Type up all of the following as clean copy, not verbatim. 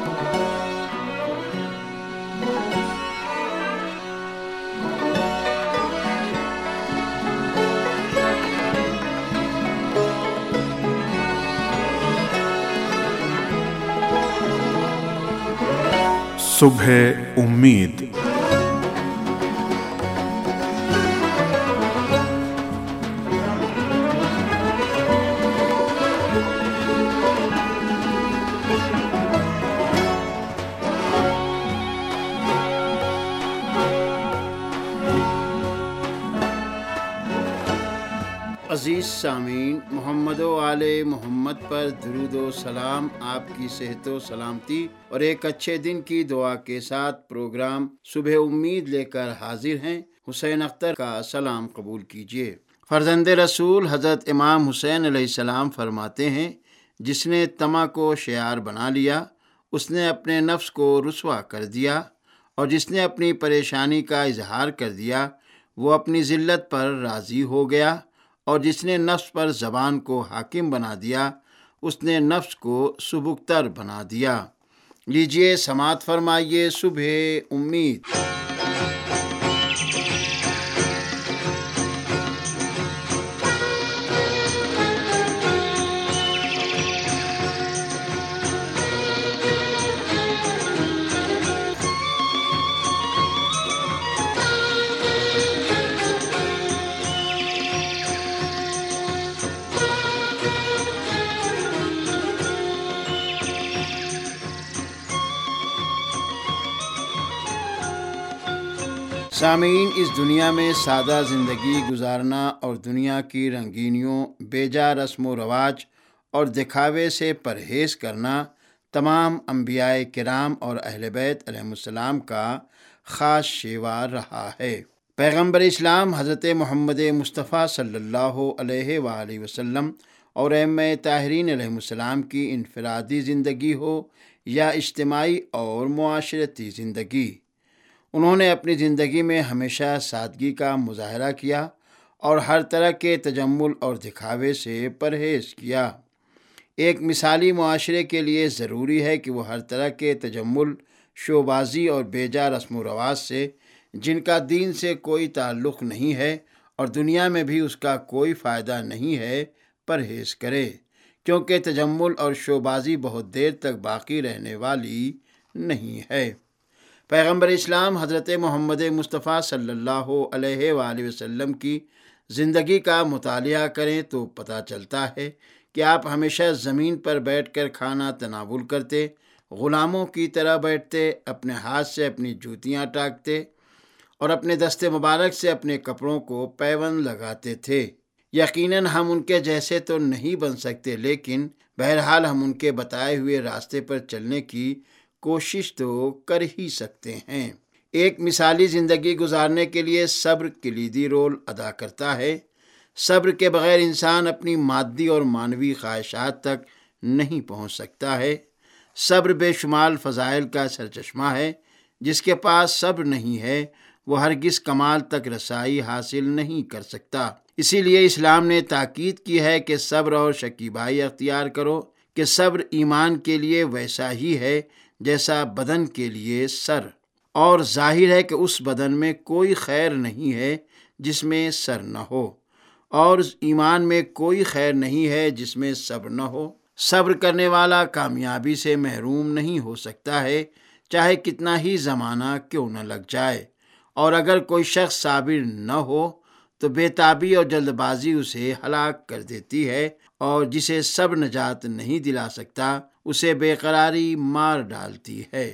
صبح امید۔ عزیز سامعین، محمد و آل محمد پر درود و سلام، آپ کی صحت و سلامتی اور ایک اچھے دن کی دعا کے ساتھ پروگرام صبح امید لے کر حاضر ہیں۔ حسین اختر کا سلام قبول کیجیے۔ فرزند رسول حضرت امام حسین علیہ السلام فرماتے ہیں، جس نے طمع کو شعار بنا لیا اس نے اپنے نفس کو رسوا کر دیا، اور جس نے اپنی پریشانی کا اظہار کر دیا وہ اپنی ذلت پر راضی ہو گیا، اور جس نے نفس پر زبان کو حاکم بنا دیا اس نے نفس کو سبکتر بنا دیا۔ لیجئے سماعت فرمائیے صبح امید۔ سامعین، اس دنیا میں سادہ زندگی گزارنا اور دنیا کی رنگینیوں، بیجا رسم و رواج اور دکھاوے سے پرہیز کرنا تمام انبیاء کرام اور اہل بیت علیہ السلام کا خاص شیوہ رہا ہے۔ پیغمبر اسلام حضرت محمد مصطفیٰ صلی اللہ علیہ وآلہ وسلم اور ائمہ طاہرین علیہ السلام کی انفرادی زندگی ہو یا اجتماعی اور معاشرتی زندگی، انہوں نے اپنی زندگی میں ہمیشہ سادگی کا مظاہرہ کیا اور ہر طرح کے تجمل اور دکھاوے سے پرہیز کیا۔ ایک مثالی معاشرے کے لیے ضروری ہے کہ وہ ہر طرح کے تجمل، شوبازی اور بیجا رسم و رواج سے، جن کا دین سے کوئی تعلق نہیں ہے اور دنیا میں بھی اس کا کوئی فائدہ نہیں ہے، پرہیز کرے، کیونکہ تجمل اور شوبازی بہت دیر تک باقی رہنے والی نہیں ہے۔ پیغمبر اسلام حضرت محمد مصطفیٰ صلی اللہ علیہ وآلہ وسلم کی زندگی کا مطالعہ کریں تو پتہ چلتا ہے کہ آپ ہمیشہ زمین پر بیٹھ کر کھانا تناول کرتے، غلاموں کی طرح بیٹھتے، اپنے ہاتھ سے اپنی جوتیاں ٹاکتے اور اپنے دست مبارک سے اپنے کپڑوں کو پیوند لگاتے تھے۔ یقیناً ہم ان کے جیسے تو نہیں بن سکتے، لیکن بہرحال ہم ان کے بتائے ہوئے راستے پر چلنے کی کوشش تو کر ہی سکتے ہیں۔ ایک مثالی زندگی گزارنے کے لیے صبر کلیدی رول ادا کرتا ہے۔ صبر کے بغیر انسان اپنی مادی اور معنوی خواہشات تک نہیں پہنچ سکتا ہے۔ صبر بے شمار فضائل کا سرچشمہ ہے۔ جس کے پاس صبر نہیں ہے وہ ہرگز کمال تک رسائی حاصل نہیں کر سکتا۔ اسی لیے اسلام نے تاکید کی ہے کہ صبر اور شکیبائی اختیار کرو، کہ صبر ایمان کے لیے ویسا ہی ہے جیسا بدن کے لیے سر، اور ظاہر ہے کہ اس بدن میں کوئی خیر نہیں ہے جس میں سر نہ ہو، اور ایمان میں کوئی خیر نہیں ہے جس میں صبر نہ ہو۔ صبر کرنے والا کامیابی سے محروم نہیں ہو سکتا ہے، چاہے کتنا ہی زمانہ کیوں نہ لگ جائے، اور اگر کوئی شخص صابر نہ ہو تو بے تابی اور جلد بازی اسے ہلاک کر دیتی ہے، اور جسے صبر نجات نہیں دلا سکتا اسے بے قراری مار ڈالتی ہے۔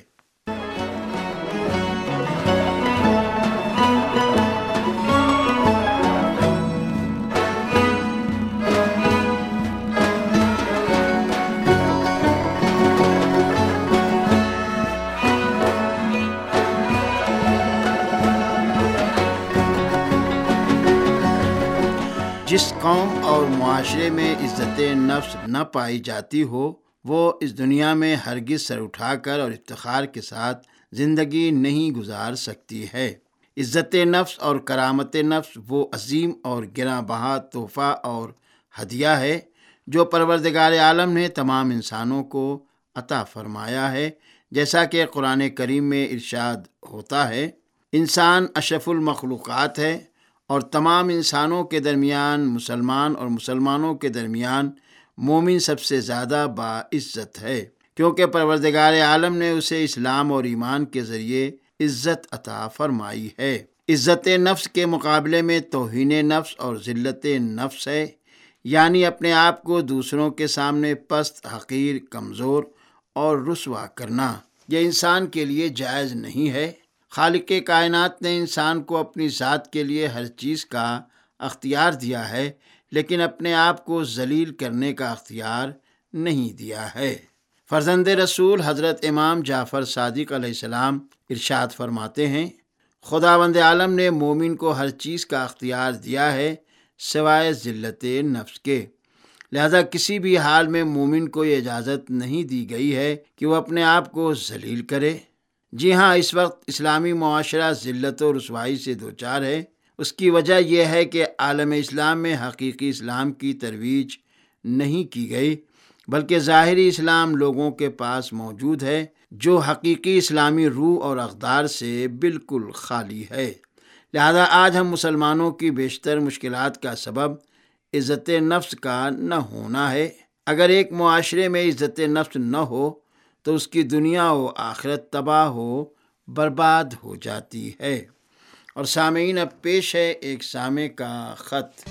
جس قوم اور معاشرے میں عزت نفس نہ پائی جاتی ہو وہ اس دنیا میں ہرگز سر اٹھا کر اور افتخار کے ساتھ زندگی نہیں گزار سکتی ہے۔ عزت نفس اور کرامت نفس وہ عظیم اور گراں بہا تحفہ اور ہدیہ ہے جو پروردگار عالم نے تمام انسانوں کو عطا فرمایا ہے، جیسا کہ قرآن کریم میں ارشاد ہوتا ہے، انسان اشرف المخلوقات ہے اور تمام انسانوں کے درمیان مسلمان اور مسلمانوں کے درمیان مومن سب سے زیادہ باعزت ہے، کیونکہ پروردگار عالم نے اسے اسلام اور ایمان کے ذریعے عزت عطا فرمائی ہے۔ عزت نفس کے مقابلے میں توہین نفس اور ذلت نفس ہے، یعنی اپنے آپ کو دوسروں کے سامنے پست، حقیر، کمزور اور رسوا کرنا۔ یہ انسان کے لیے جائز نہیں ہے۔ خالق کائنات نے انسان کو اپنی ذات کے لیے ہر چیز کا اختیار دیا ہے، لیکن اپنے آپ کو ذلیل کرنے کا اختیار نہیں دیا ہے۔ فرزند رسول حضرت امام جعفر صادق علیہ السلام ارشاد فرماتے ہیں، خداوند عالم نے مومن کو ہر چیز کا اختیار دیا ہے سوائے ذلت نفس کے، لہذا کسی بھی حال میں مومن کو یہ اجازت نہیں دی گئی ہے کہ وہ اپنے آپ کو ذلیل کرے۔ جی ہاں، اس وقت اسلامی معاشرہ ذلت و رسوائی سے دوچار ہے۔ اس کی وجہ یہ ہے کہ عالم اسلام میں حقیقی اسلام کی ترویج نہیں کی گئی، بلکہ ظاہری اسلام لوگوں کے پاس موجود ہے جو حقیقی اسلامی روح اور اقدار سے بالکل خالی ہے۔ لہذا آج ہم مسلمانوں کی بیشتر مشکلات کا سبب عزت نفس کا نہ ہونا ہے۔ اگر ایک معاشرے میں عزت نفس نہ ہو تو اس کی دنیا و آخرت تباہ و برباد ہو جاتی ہے۔ اور سامعین، اب پیش ہے ایک سامع کا خط۔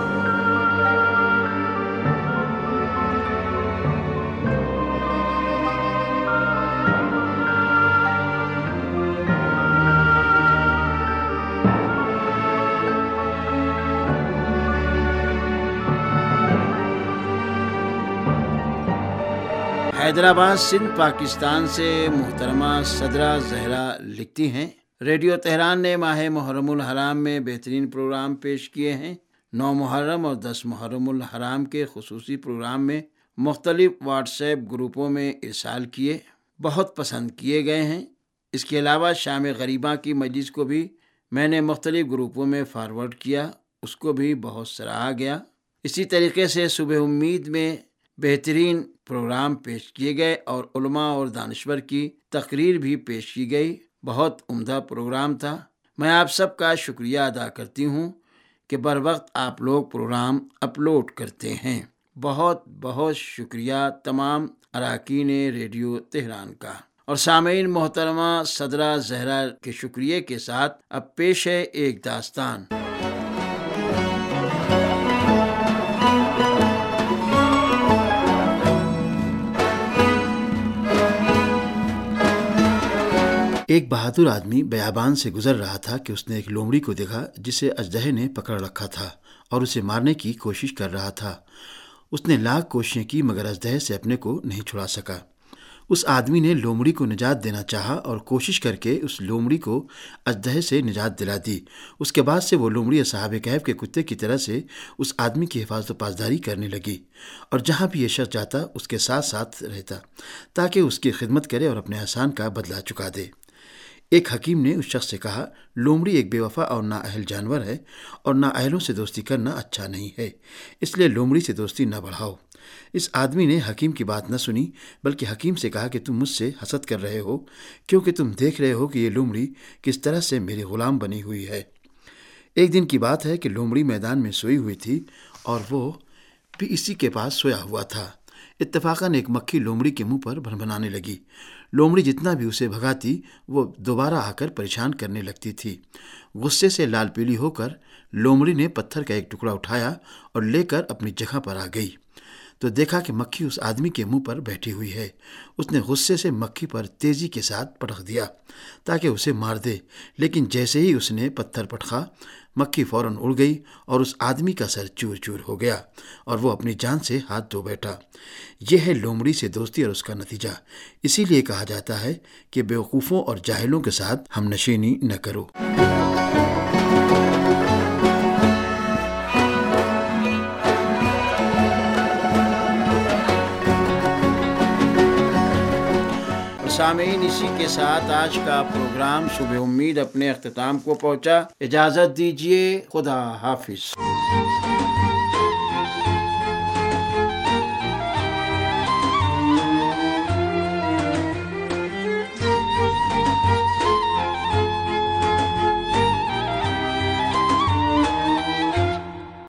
حیدرآباد سندھ پاکستان سے محترمہ صدرہ زہرا لکھتی ہیں، ریڈیو تہران نے ماہ محرم الحرام میں بہترین پروگرام پیش کیے ہیں۔ 9 محرم اور 10 محرم الحرام کے خصوصی پروگرام میں مختلف واٹس ایپ گروپوں میں ارسال کیے، بہت پسند کیے گئے ہیں۔ اس کے علاوہ شام غریباں کی مجلس کو بھی میں نے مختلف گروپوں میں فارورڈ کیا، اس کو بھی بہت سراہا گیا۔ اسی طریقے سے صبح امید میں بہترین پروگرام پیش کیے گئے اور علماء اور دانشور کی تقریر بھی پیش کی گئی، بہت عمدہ پروگرام تھا۔ میں آپ سب کا شکریہ ادا کرتی ہوں کہ بر وقت آپ لوگ پروگرام اپلوڈ کرتے ہیں۔ بہت بہت شکریہ تمام اراکین ریڈیو تہران کا۔ اور سامعین، محترمہ صدرہ زہرا کے شکریہ کے ساتھ اب پیش ہے ایک داستان۔ ایک بہادر آدمی بیابان سے گزر رہا تھا کہ اس نے ایک لومڑی کو دیکھا جسے اژدہے نے پکڑ رکھا تھا اور اسے مارنے کی کوشش کر رہا تھا۔ اس نے لاکھ کوششیں کی مگر اژدہے سے اپنے کو نہیں چھڑا سکا۔ اس آدمی نے لومڑی کو نجات دینا چاہا اور کوشش کر کے اس لومڑی کو اژدہے سے نجات دلا دی۔ اس کے بعد سے وہ لومڑی اصحاب کہف کے کتے کی طرح سے اس آدمی کی حفاظت و پاسداری کرنے لگی اور جہاں بھی یہ شخص جاتا اس کے ساتھ ساتھ رہتا تاکہ اس کی خدمت کرے اور اپنے احسان کا بدلہ چکا دے۔ ایک حکیم نے اس شخص سے کہا، لومڑی ایک بے وفا اور نااہل جانور ہے اور نااہلوں سے دوستی کرنا اچھا نہیں ہے، اس لیے لومڑی سے دوستی نہ بڑھاؤ۔ اس آدمی نے حکیم کی بات نہ سنی بلکہ حکیم سے کہا کہ تم مجھ سے حسد کر رہے ہو کیونکہ تم دیکھ رہے ہو کہ یہ لومڑی کس طرح سے میری غلام بنی ہوئی ہے۔ ایک دن کی بات ہے کہ لومڑی میدان میں سوئی ہوئی تھی اور وہ بھی اسی کے پاس سویا ہوا تھا۔ اتفاقاً ایک مکھی لومڑی کے منہ پر بھنبھنانے لگی۔ لومڑی جتنا بھی اسے بھگاتی وہ دوبارہ آ کر پریشان کرنے لگتی تھی۔ غصے سے لال پیلی ہو کر لومڑی نے پتھر کا ایک ٹکڑا اٹھایا اور لے کر اپنی جگہ پر آ گئی تو دیکھا کہ مکھی اس آدمی کے منہ پر بیٹھی ہوئی ہے۔ اس نے غصے سے مکھی پر تیزی کے ساتھ پٹخ دیا تاکہ اسے مار دے، لیکن جیسے ہی اس نے پتھر پٹخا مکھی فوراً اڑ گئی اور اس آدمی کا سر چور چور ہو گیا اور وہ اپنی جان سے ہاتھ دھو بیٹھا۔ یہ ہے لومڑی سے دوستی اور اس کا نتیجہ۔ اسی لیے کہا جاتا ہے کہ بیوقوفوں اور جاہلوں کے ساتھ ہم نشینی نہ کرو۔ سامعین، اسی کے ساتھ آج کا پروگرام صبح امید اپنے اختتام کو پہنچا۔ اجازت دیجیے، خدا حافظ۔